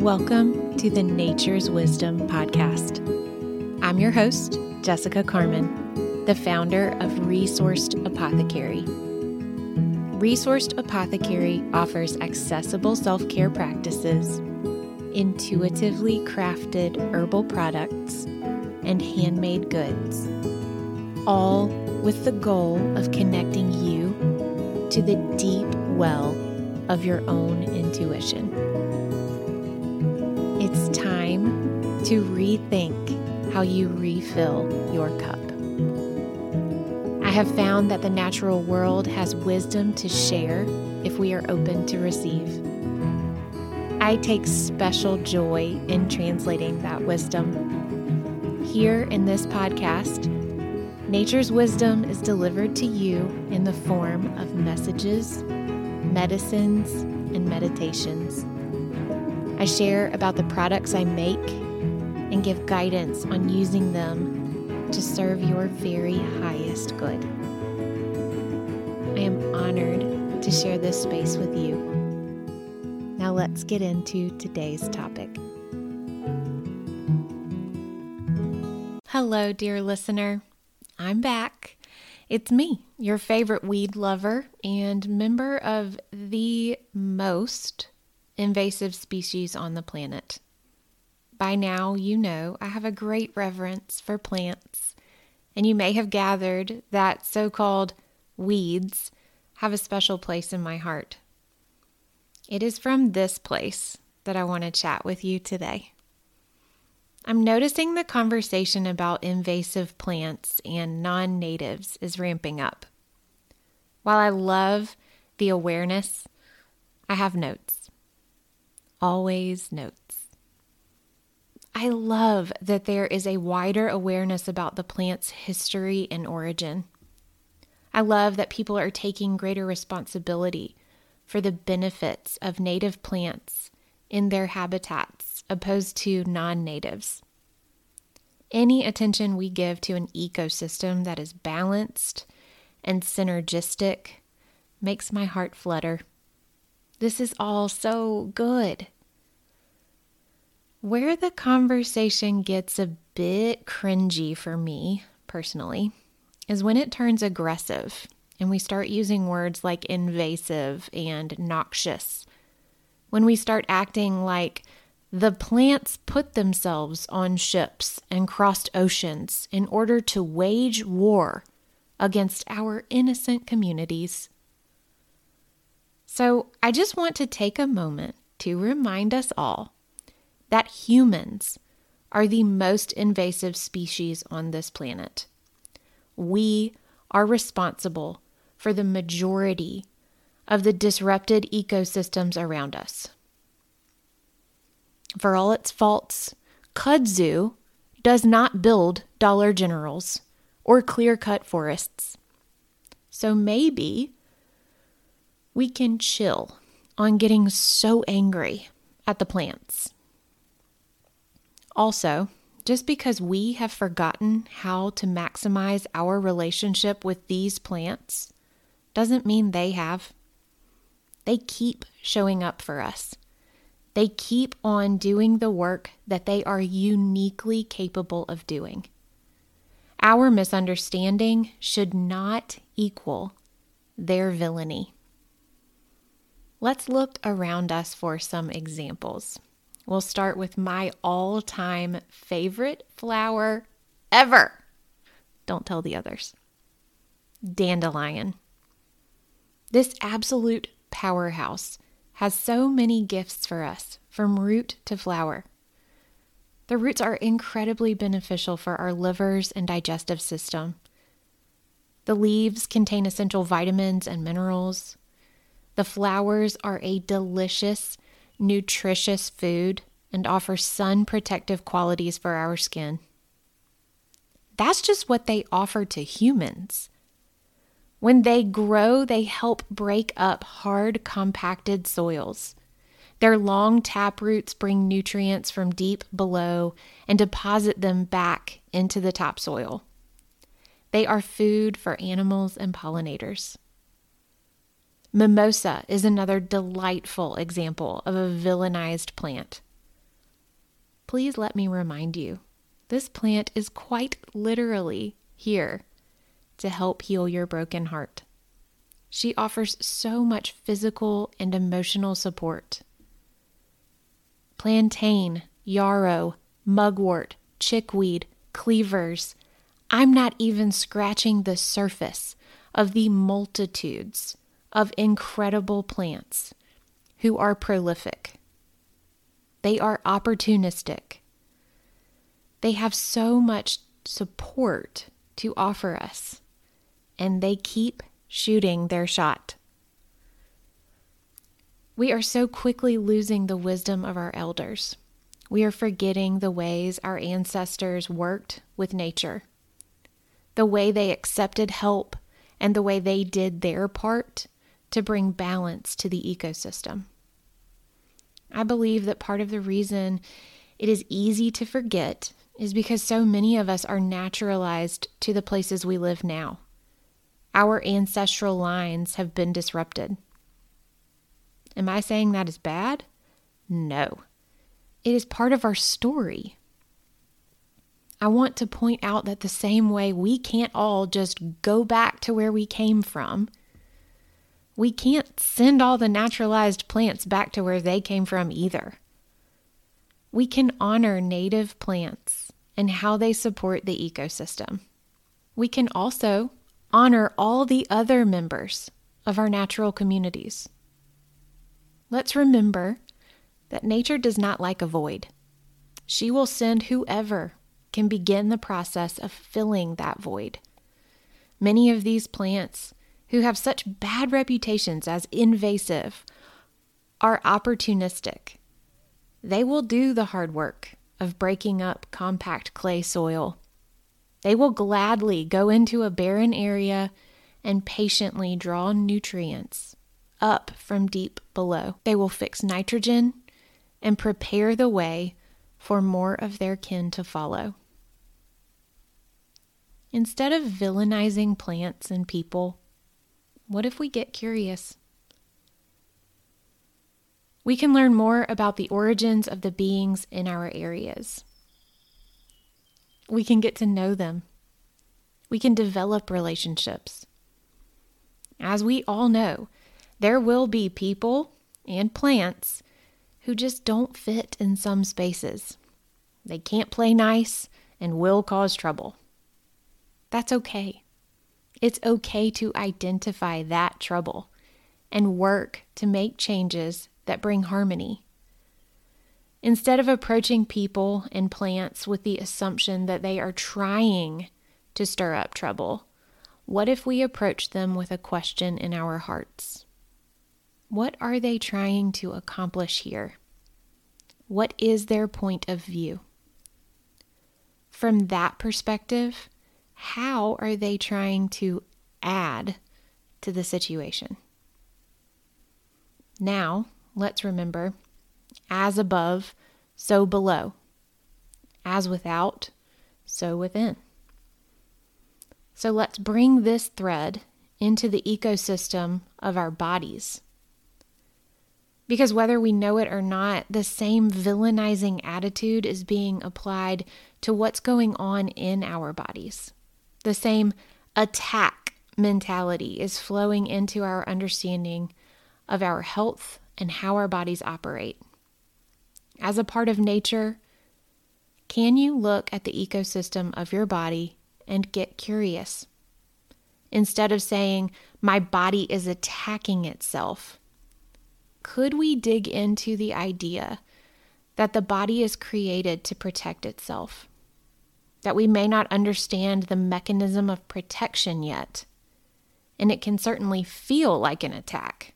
Welcome to the Nature's Wisdom podcast. I'm your host, Jessica Carmen, the founder of Resourced Apothecary. Resourced Apothecary offers accessible self-care practices, intuitively crafted herbal products, and handmade goods, all with the goal of connecting you to the deep well of your own intuition. It's time to rethink how you refill your cup. I have found that the natural world has wisdom to share if we are open to receive. I take special joy in translating that wisdom. Here in this podcast, Nature's Wisdom is delivered to you in the form of messages, medicines, and meditations. I share about the products I make and give guidance on using them to serve your very highest good. I am honored to share this space with you. Now let's get into today's topic. Hello, dear listener. I'm back. It's me, your favorite weed lover and member of the most invasive species on the planet. By now, you know I have a great reverence for plants, and you may have gathered that so-called weeds have a special place in my heart. It is from this place that I want to chat with you today. I'm noticing the conversation about invasive plants and non-natives is ramping up. While I love the awareness, I have notes. Always notes. I love that there is a wider awareness about the plant's history and origin. I love that people are taking greater responsibility for the benefits of native plants in their habitats opposed to non-natives. Any attention we give to an ecosystem that is balanced and synergistic makes my heart flutter. This is all so good. Where the conversation gets a bit cringy for me, personally, is when it turns aggressive and we start using words like invasive and noxious. When we start acting like the plants put themselves on ships and crossed oceans in order to wage war against our innocent communities. So I just want to take a moment to remind us all that humans are the most invasive species on this planet. We are responsible for the majority of the disrupted ecosystems around us. For all its faults, kudzu does not build Dollar Generals or clear-cut forests. So maybe we can chill on getting so angry at the plants. Also, just because we have forgotten how to maximize our relationship with these plants doesn't mean they have. They keep showing up for us. They keep on doing the work that they are uniquely capable of doing. Our misunderstanding should not equal their villainy. Let's look around us for some examples. We'll start with my all-time favorite flower ever. Don't tell the others. Dandelion. This absolute powerhouse has so many gifts for us, from root to flower. The roots are incredibly beneficial for our livers and digestive system. The leaves contain essential vitamins and minerals. The flowers are a delicious, nutritious food and offer sun protective qualities for our skin. That's just what they offer to humans. When they grow, they help break up hard, compacted soils. Their long tap roots bring nutrients from deep below and deposit them back into the topsoil. They are food for animals and pollinators. Mimosa is another delightful example of a villainized plant. please let me remind you, this plant is quite literally here to help heal your broken heart. She offers so much physical and emotional support. Plantain, yarrow, mugwort, chickweed, cleavers. I'm not even scratching the surface of the multitudes of incredible plants who are prolific. They are opportunistic. They have so much support to offer us, and they keep shooting their shot. We are so quickly losing the wisdom of our elders. We are forgetting the ways our ancestors worked with nature, the way they accepted help, and the way they did their part to bring balance to the ecosystem. I believe that part of the reason it is easy to forget is because so many of us are naturalized to the places we live now. Our ancestral lines have been disrupted. Am I saying that is bad? No. It is part of our story. I want to point out that the same way we can't all just go back to where we came from, we can't send all the naturalized plants back to where they came from either. We can honor native plants and how they support the ecosystem. We can also honor all the other members of our natural communities. Let's remember that nature does not like a void. She will send whoever can begin the process of filling that void. Many of these plants, who have such bad reputations as invasive, are opportunistic. They will do the hard work of breaking up compact clay soil. They will gladly go into a barren area and patiently draw nutrients up from deep below. They will fix nitrogen and prepare the way for more of their kin to follow. Instead of villainizing plants and people, what if we get curious? We can learn more about the origins of the beings in our areas. We can get to know them. We can develop relationships. As we all know, there will be people and plants who just don't fit in some spaces. They can't play nice and will cause trouble. That's okay. It's okay to identify that trouble and work to make changes that bring harmony. Instead of approaching people and plants with the assumption that they are trying to stir up trouble, what if we approach them with a question in our hearts? What are they trying to accomplish here? What is their point of view? From that perspective, how are they trying to add to the situation? Now, let's remember, as above, so below. As without, so within. So let's bring this thread into the ecosystem of our bodies. Because whether we know it or not, the same villainizing attitude is being applied to what's going on in our bodies. The same attack mentality is flowing into our understanding of our health and how our bodies operate. As a part of nature, can you look at the ecosystem of your body and get curious? Instead of saying, my body is attacking itself, could we dig into the idea that the body is created to protect itself? That we may not understand the mechanism of protection yet, and it can certainly feel like an attack.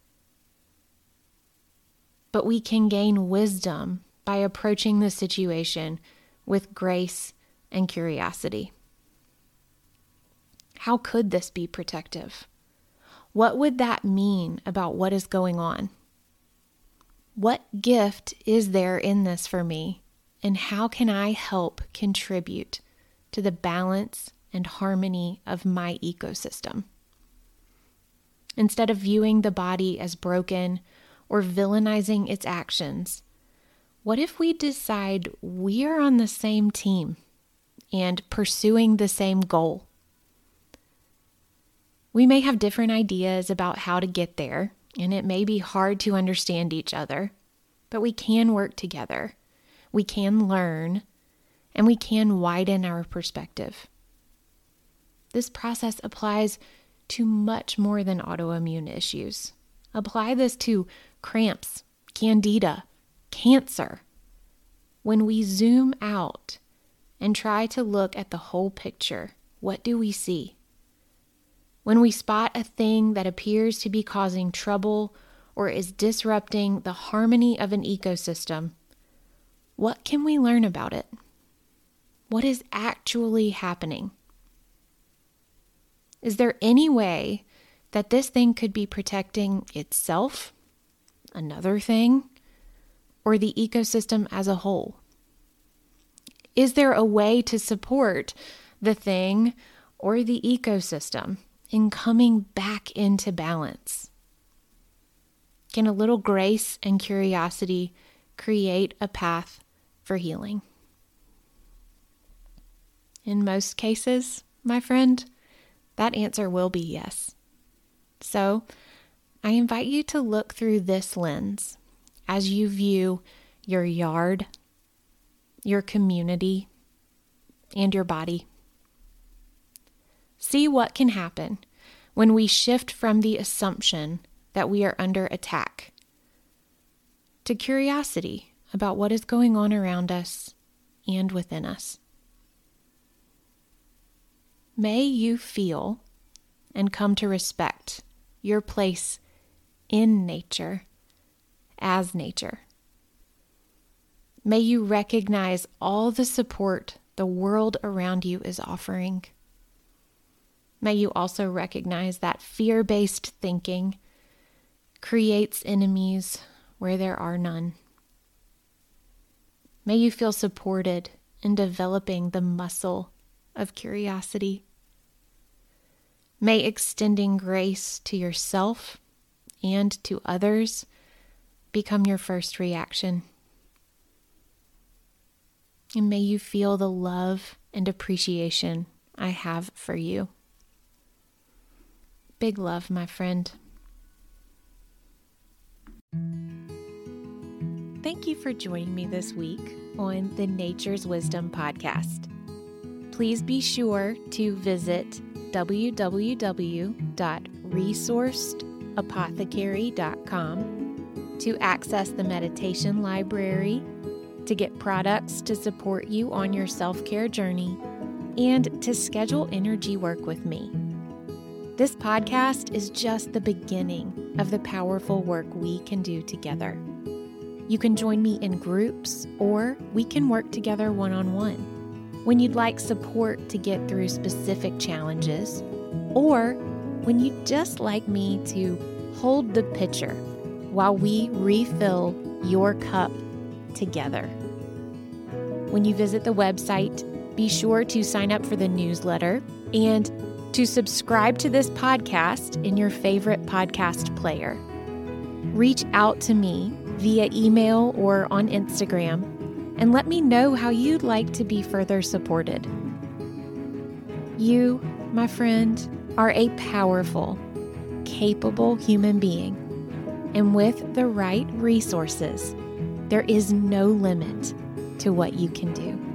But we can gain wisdom by approaching the situation with grace and curiosity. How could this be protective? What would that mean about what is going on? What gift is there in this for me? And how can I help contribute to the balance and harmony of my ecosystem? Instead of viewing the body as broken or villainizing its actions, What if we decide we are on the same team and pursuing the same goal? We may have different ideas about how to get there, and it may be hard to understand each other, but we can work together. We can learn, and we can widen our perspective. This process applies to much more than autoimmune issues. Apply this to cramps, candida, cancer. When we zoom out and try to look at the whole picture, what do we see? When we spot a thing that appears to be causing trouble or is disrupting the harmony of an ecosystem, what can we learn about it? What is actually happening? Is there any way that this thing could be protecting itself, another thing, or the ecosystem as a whole? Is there a way to support the thing or the ecosystem in coming back into balance? Can a little grace and curiosity create a path for healing? In most cases, my friend, that answer will be yes. So, I invite you to look through this lens as you view your yard, your community, and your body. See what can happen when we shift from the assumption that we are under attack to curiosity about what is going on around us and within us. May you feel and come to respect your place in nature as nature. May you recognize all the support the world around you is offering. May you also recognize that fear-based thinking creates enemies where there are none. May you feel supported in developing the muscle of curiosity. May extending grace to yourself and to others become your first reaction. And may you feel the love and appreciation I have for you. Big love, my friend. Thank you for joining me this week on the Nature's Wisdom podcast. Please be sure to visit www.resourcedapothecary.com to access the meditation library, to get products to support you on your self-care journey, and to schedule energy work with me. This podcast is just the beginning of the powerful work we can do together. You can join me in groups, or we can work together one-on-one. When you'd like support to get through specific challenges, or when you'd just like me to hold the pitcher while we refill your cup together. When you visit the website, be sure to sign up for the newsletter and to subscribe to this podcast in your favorite podcast player. Reach out to me via email or on Instagram and let me know how you'd like to be further supported. You, my friend, are a powerful, capable human being, and with the right resources, there is no limit to what you can do.